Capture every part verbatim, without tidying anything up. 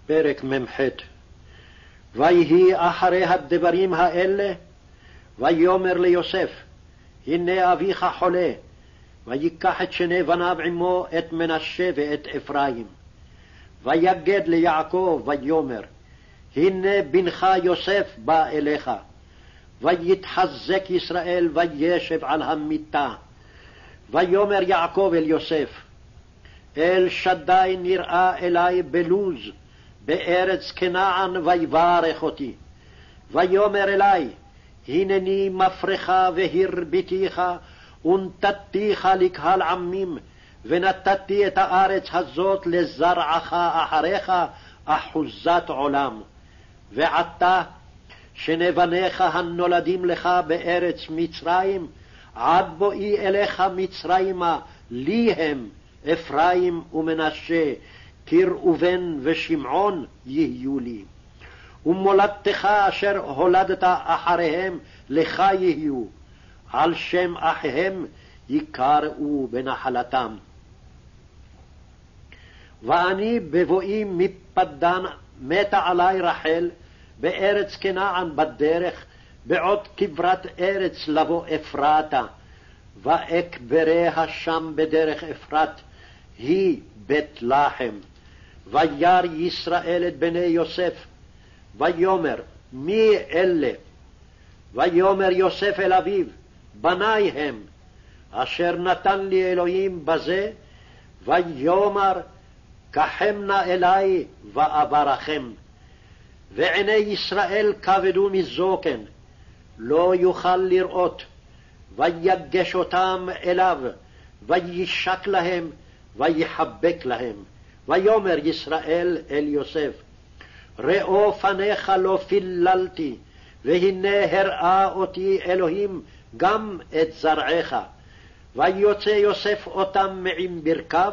פרק מ"ח. ויהי אחרי הדברים האלה, ויאמר ליוסף, הנה אביך חולה, ויקח את שני בניו עמו, את מנשה ואת אפרים. ויגד ליעקב ויאמר, הנה בנך יוסף בא אליך. ויתחזק ישראל וישב על המיטה. ויאמר יעקב אל יוסף, אל שדי נראה אלי בלוז, בארץ כנען, ויברך אותי. ויאמר אלי, הנני מפרך והרביתיך, ונתתיך לקהל עמים, ונתתי את הארץ הזאת לזרעך אחריך, אחוזת עולם. ועתה שנבניך הנולדים לך בארץ מצרים, עד בואי אליך מצרימה, לי הם אפרים ומנשה, כראובן ושמעון יהיו לי. ומולדתך אשר הולדת אחריהם לך יהיו, על שם אחיהם יקראו בנחלתם. ואני בבואי מפדן מתה עלי רחל בארץ כנען בדרך, בעוד כברת ארץ לבוא אפרתה, ואקבריה שם בדרך אפרת, היא בית לחם. וירא ישראל את בני יוסף, ויאמר, מי אלה? ויאמר יוסף אל אביו, בני הם, אשר נתן לי אלוהים בזה. ויאמר, קחם נא אלי ואברכם. ועיני ישראל כבדו מזוקן, לא יוכל לראות. ויגש אותם אליו, וישק להם, ויחבק להם. ויאמר ישראל אל יוסף, ראו פניך לא פיללתי, והנה הראה אותי אלוהים גם את זרעך. ויוצא יוסף אותם מעם ברכיו,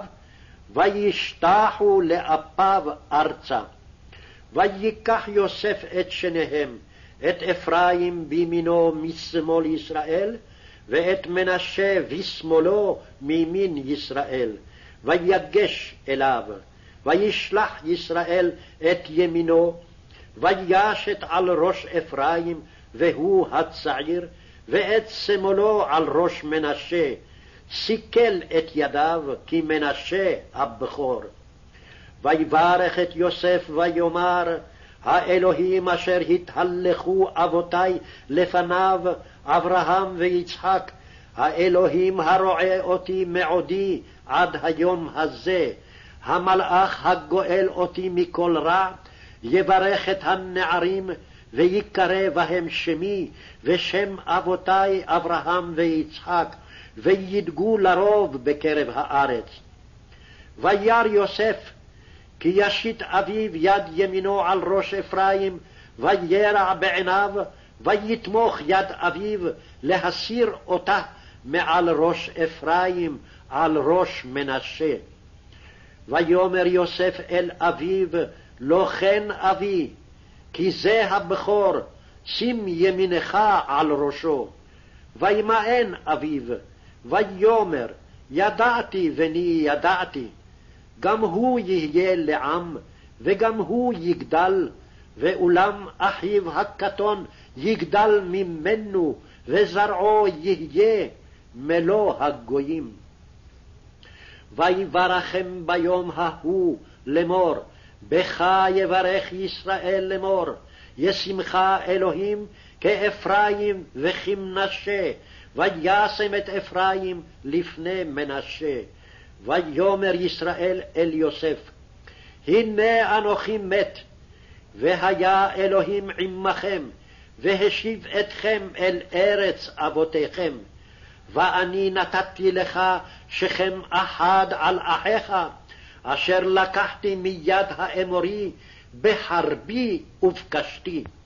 וישתחו לאפיו ארצה. ויקח יוסף את שניהם, את אפרים בימינו משמאל ישראל, ואת מנשה בשמאלו מימין ישראל, ויגש אליו. וישלח ישראל את ימינו, וישת על ראש אפרים, והוא הצעיר, ואת שמאלו על ראש מנשה, סיכל את ידיו, כי מנשה הבכור. ויברך את יוסף ויאמר, האלוהים אשר התהלכו אבותי לפניו, אברהם ויצחק, האלוהים הרועה אותי מעודי עד היום הזה, המלאך הגואל אותי מכל רע, יברך את הנערים, ויקרא בהם שמי, ושם אבותי אברהם ויצחק, וידגו לרוב בקרב הארץ. וירא יוסף, כי ישית אביו יד ימינו על ראש אפרים, וירע בעיניו, ויתמוך יד אביו להסיר אותה מעל ראש אפרים, על ראש מנשה. ויאמר יוסף אל אביו, לא כן אבי, כי זה הבכור, שים ימינך על ראשו. וימאן אביו, ויאמר, ידעתי בני ידעתי. גם הוא יהיה לעם, וגם הוא יגדל, ואולם אחיו הקטון יגדל ממנו, וזרעו יהיה מלוא הגויים. ויברכם ביום ההוא לאמור, בך יברך ישראל לאמור, ישמך אלוהים כאפרים וכמנשה, וישם את אפרים לפני מנשה. ויאמר ישראל אל יוסף, הנה אנוכי מת, והיה אלוהים עמכם, והשיב אתכם אל ארץ אבותיכם. ואני נתתי לך שכם אחד על אחיך, אשר לקחתי מיד האמורי בחרבי ובקשתי.